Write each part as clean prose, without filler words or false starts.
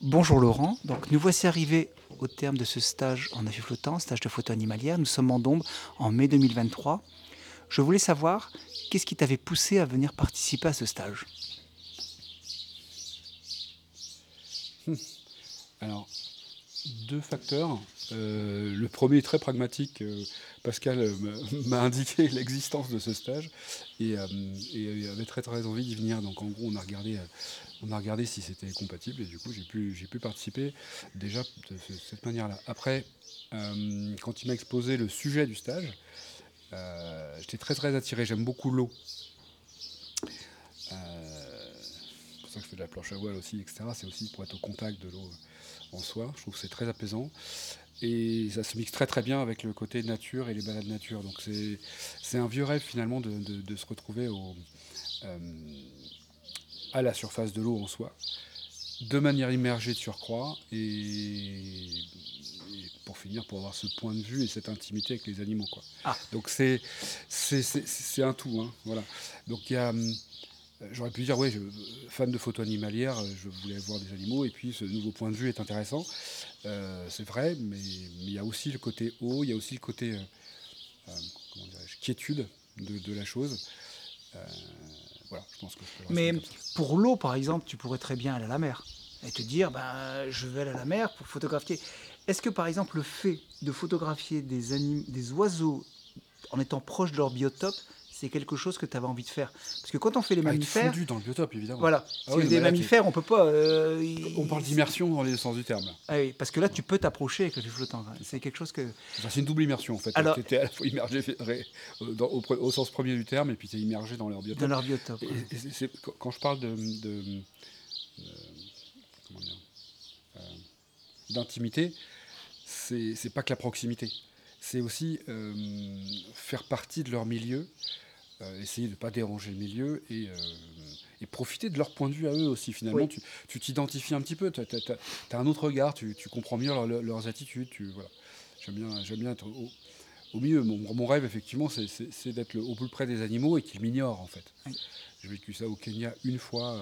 Bonjour Laurent, donc nous voici arrivés au terme de ce stage en avion flottant, stage de photo animalière. Nous sommes en Dombes en mai 2023. Je voulais savoir qu'est-ce qui t'avait poussé à venir participer à ce stage. Alors, deux facteurs. Le premier est très pragmatique. Pascal m'a indiqué l'existence de ce stage et avait très très envie d'y venir. Donc en gros, on a regardé si c'était compatible et du coup, j'ai pu participer déjà de cette manière-là. Après, quand il m'a exposé le sujet du stage, j'étais très très attiré. J'aime beaucoup l'eau. C'est pour ça que je fais de la planche à voile aussi, etc. C'est aussi pour être au contact de l'eau en soi. Je trouve que c'est très apaisant. Et ça se mixe très très bien avec le côté nature et les balades nature. Donc c'est un vieux rêve finalement de se retrouver euh, à la surface de l'eau en soi, de manière immergée de surcroît, et pour finir, pour avoir ce point de vue et cette intimité avec les animaux, quoi. Ah, Donc c'est un tout, hein, voilà. Donc il y a, j'aurais pu dire, oui, fan de photo animalière, je voulais voir des animaux, et puis ce nouveau point de vue est intéressant. C'est vrai, mais il y a aussi le côté eau, il y a aussi le côté comment dirais-je, quiétude de la chose. Euh, voilà, je pense que je peux le résumer mais comme ça. pour l'eau par exemple, tu pourrais très bien aller à la mer et te dire, ben, je vais aller à la mer pour photographier. Est-ce que par exemple le fait de photographier des oiseaux en étant proche de leur biotope, c'est quelque chose que tu avais envie de faire? Parce que quand on fait les Ah, être mammifères, fondu dans le biotope, évidemment. voilà, Ah si oui, vous non, des mais là, mammifères, on peut pas. on parle d'immersion dans les deux sens du terme. Là. Ah oui, parce que là, tu peux t'approcher avec le fil flottant. C'est ça. C'est quelque chose que. C'est une double immersion en fait. Alors, Tu étais à la fois immergé au sens premier du terme et puis tu es immergé dans leur dans biotope. leur biotope. Ouais. Quand je parle comment dire, d'intimité, c'est pas que la proximité. C'est aussi faire partie de leur milieu, essayer de ne pas déranger le milieu et profiter de leur point de vue à eux aussi. Finalement, Oui. tu t'identifies un petit peu, tu as un autre regard, tu comprends mieux leurs attitudes. Voilà. J'aime bien être au milieu. Mon rêve, effectivement, c'est d'être au plus près des animaux et qu'ils m'ignorent, en fait. Oui. J'ai vécu ça au Kenya une fois.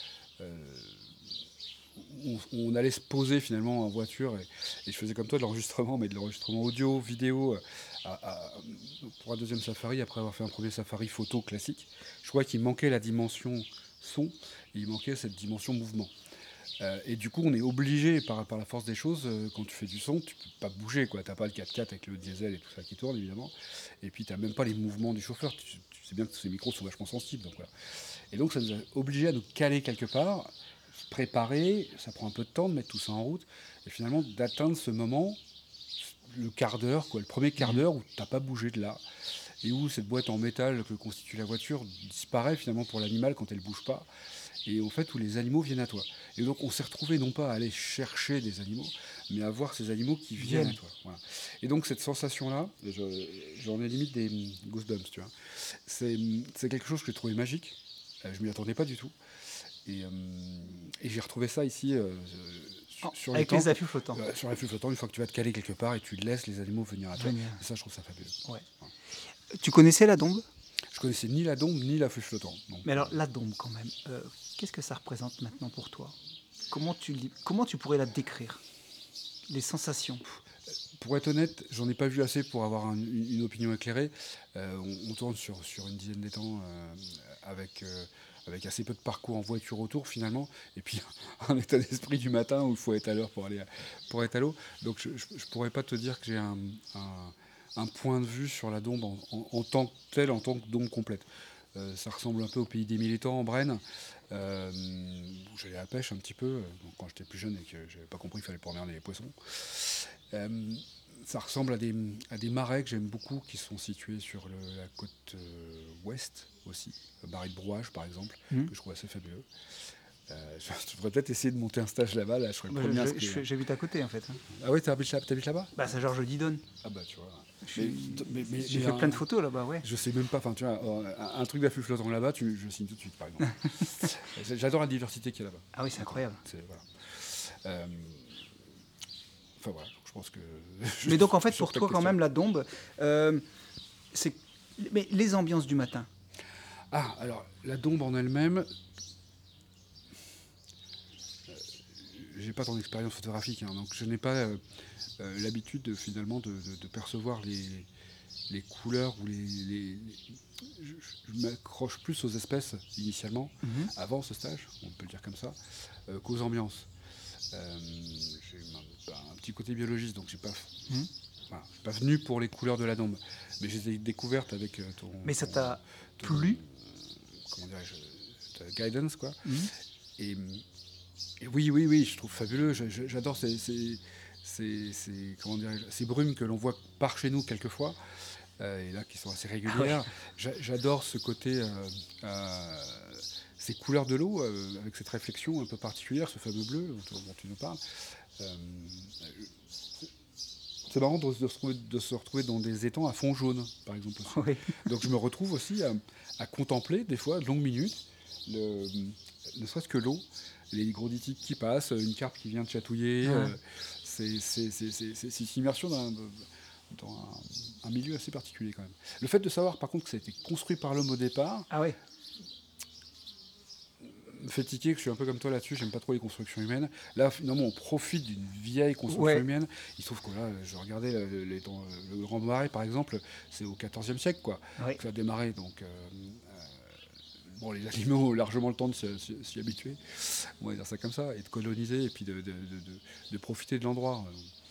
On allait se poser finalement en voiture et je faisais comme toi de l'enregistrement, mais de l'enregistrement audio, vidéo, pour un deuxième safari, après avoir fait un premier safari photo classique. Je crois qu'il manquait la dimension son et il manquait cette dimension mouvement. Et du coup, on est obligé, par la force des choses, quand tu fais du son, tu peux pas bouger, quoi. T'as pas le 4x4 avec le diesel et tout ça qui tourne, évidemment. Et puis, t'as même pas les mouvements du chauffeur. Tu sais bien que ces micros sont vachement sensibles, donc voilà. Et donc, ça nous a obligés à nous caler quelque part, se préparer. Ça prend un peu de temps de mettre tout ça en route. Et finalement, d'atteindre ce moment, le quart d'heure, quoi, le premier quart d'heure où t'as pas bougé de là. Et où cette boîte en métal que constitue la voiture disparaît finalement pour l'animal quand elle bouge pas et en fait où les animaux viennent à toi. Et donc on s'est retrouvé non pas à aller chercher des animaux, mais à voir ces animaux qui viennent à Vienne. toi. Voilà. Et donc cette sensation-là, j'en ai limite des goosebumps, tu vois. C'est quelque chose que j'ai trouvé magique. Je m'y attendais pas du tout. Et, euh, et j'ai retrouvé ça ici sur les Avec les temps, affûts flottants. sur les flux flottants, une fois que tu vas te caler quelque part et tu laisses les animaux venir à toi. Venir. Et ça, je trouve ça fabuleux. Ouais. Voilà. Tu connaissais la Dombe? Je connaissais ni la dombe ni la flux flottant. Donc, Mais alors, la Dombe, quand même, qu'est-ce que ça représente maintenant pour toi? Comment tu pourrais la décrire? Les sensations? pour être honnête, j'en ai pas vu assez pour avoir une opinion éclairée. On tourne sur une dizaine d'étangs avec assez peu de parcours en voiture autour finalement, et puis un état d'esprit du matin où il faut être à l'heure pour être à l'eau. Donc je pourrais pas te dire que j'ai un point de vue sur la Dombe en tant que tel, en tant que Dombe complète. Ça ressemble un peu au pays des mille étangs en Brenne, où j'allais à la pêche un petit peu, donc quand j'étais plus jeune et que j'avais pas compris qu'il fallait pas emmerder les poissons. Euh, Ça ressemble à des marais que j'aime beaucoup, qui sont situés sur la côte ouest aussi, Barry de Brouage par exemple, Hmm. que je trouve assez fabuleux. Je devrais peut-être essayer de monter un stage là-bas, là je serais le Bah, premier inscrit. j'habite à côté, en fait. Hein. Ah ouais, t'habites là-bas? Bah, c'est Georges-Didonne. Ah bah tu vois. Je Mais, suis- J'ai mais fait plein de photos là-bas, ouais. je sais même pas, enfin tu vois, un truc d'affût flottant là-bas, je signe tout de suite par exemple. J'adore la diversité qu'il y a là-bas. Ah oui, c'est incroyable. Voilà. Euh, Enfin voilà, je pense que. Mais donc, en fait, Sur pour ta toi, quand question. même, la Dombe, c'est. Mais les ambiances du matin. Alors, la dombe en elle-même, j'ai pas tant d'expérience photographique, hein, donc je n'ai pas l'habitude finalement de percevoir les couleurs ou je m'accroche plus aux espèces initialement, Mhm. avant ce stage, on peut le dire comme ça, qu'aux ambiances. J'ai un petit côté biologiste, donc Mhm. voilà, je suis pas venu pour les couleurs de la dombe, mais je les ai découvertes avec Mais ça t'a ton- plu? comment dirais-je, ta guidance, quoi. Mhm. Et, et oui, oui, oui, je trouve fabuleux. J'adore comment dirais-je, ces brumes que l'on voit par chez nous quelquefois, et là qui sont assez Ah oui. régulières. J'adore ce côté, ces couleurs de l'eau, avec cette réflexion un peu particulière, ce fameux bleu dont tu nous parles. Euh, c'est marrant de se retrouver dans des étangs à fond jaune, par exemple aussi. Oui. Donc je me retrouve aussi à contempler des fois de longues minutes, le- ne serait-ce que l'eau, les hygrodytiques qui passent, une carpe qui vient de chatouiller. Ah. C'est une immersion dans un milieu assez particulier quand même. Le fait de savoir par contre que ça a été construit par l'homme au départ Ah oui. me fait tiquer, que je suis un peu comme toi là-dessus, j'aime pas trop les constructions humaines. Là, finalement, on profite d'une vieille construction Ouais. humaine. Il se trouve que là, je regardais le Grand Marais, par exemple, c'est au XIVe siècle, quoi, Oui. que ça a démarré. Donc, bon, les animaux ont largement le temps de s'y habituer, on va dire ça comme ça, et de coloniser, et puis de profiter de l'endroit.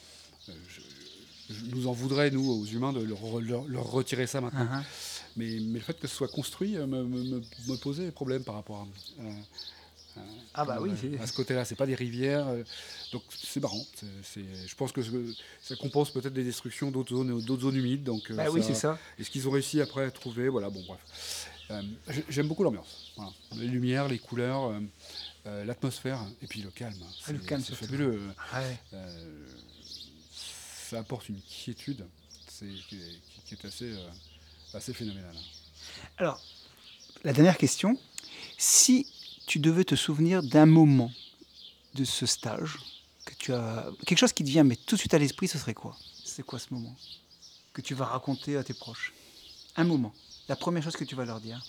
Je nous en voudrais, nous, aux humains, de leur retirer ça maintenant. Ah, ah. Mais le fait que ce soit construit me posait problème par rapport Ah bah oui. à ce côté-là. C'est pas des rivières, donc c'est marrant. Je pense que ça compense peut-être des destructions d'autres zones humides. Donc, Bah oui, c'est ça. est-ce qu'ils ont réussi après à trouver? Voilà, bon, bref. J'aime beaucoup l'ambiance. Voilà. Les lumières, les couleurs, l'atmosphère, et puis le calme. Ah, le calme C'est surtout. fabuleux. Ouais. Euh, Ça apporte une quiétude qui est assez phénoménale. Alors, la dernière question. Si tu devais te souvenir d'un moment de ce stage, que tu as quelque chose qui te vient mais tout de suite à l'esprit, ce serait quoi? C'est quoi ce moment que tu vas raconter à tes proches? Un moment. La première chose que tu vas leur dire.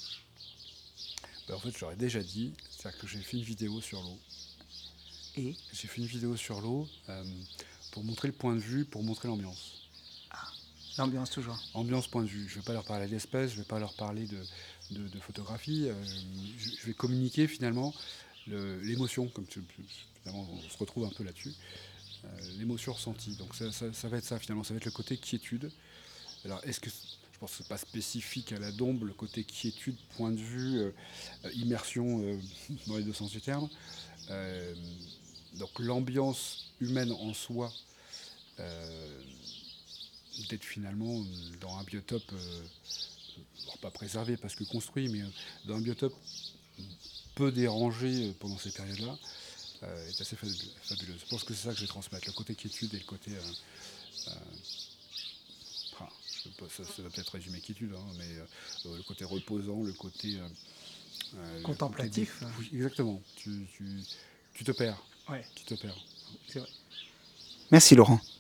En fait, je l'aurais déjà dit, c'est-à-dire que j'ai fait une vidéo sur l'eau. Et J'ai fait une vidéo sur l'eau pour montrer le point de vue, pour montrer l'ambiance. l'ambiance toujours. Ambiance, point de vue. Je ne vais pas leur parler d'espèces, je ne vais pas leur parler de photographie. Je vais communiquer finalement l'émotion, finalement on se retrouve un peu là-dessus. L'émotion ressentie. Donc ça va être ça finalement, ça va être le côté quiétude. Alors est-ce que je pense que c'est pas spécifique à la Dombe, le côté quiétude, point de vue, immersion dans les deux sens du terme. Donc l'ambiance humaine en soi, d'être finalement dans un biotope, alors pas préservé parce que construit, mais dans un biotope peu dérangé pendant ces périodes-là, est assez fabuleuse. Je pense que c'est ça que je vais transmettre, le côté quiétude et le côté... ça va peut-être résumer quiétude, hein, mais le côté reposant, le côté... Contemplatif. Oui, exactement. Tu te perds. Ouais, Tu te perds. c'est vrai. Merci Laurent.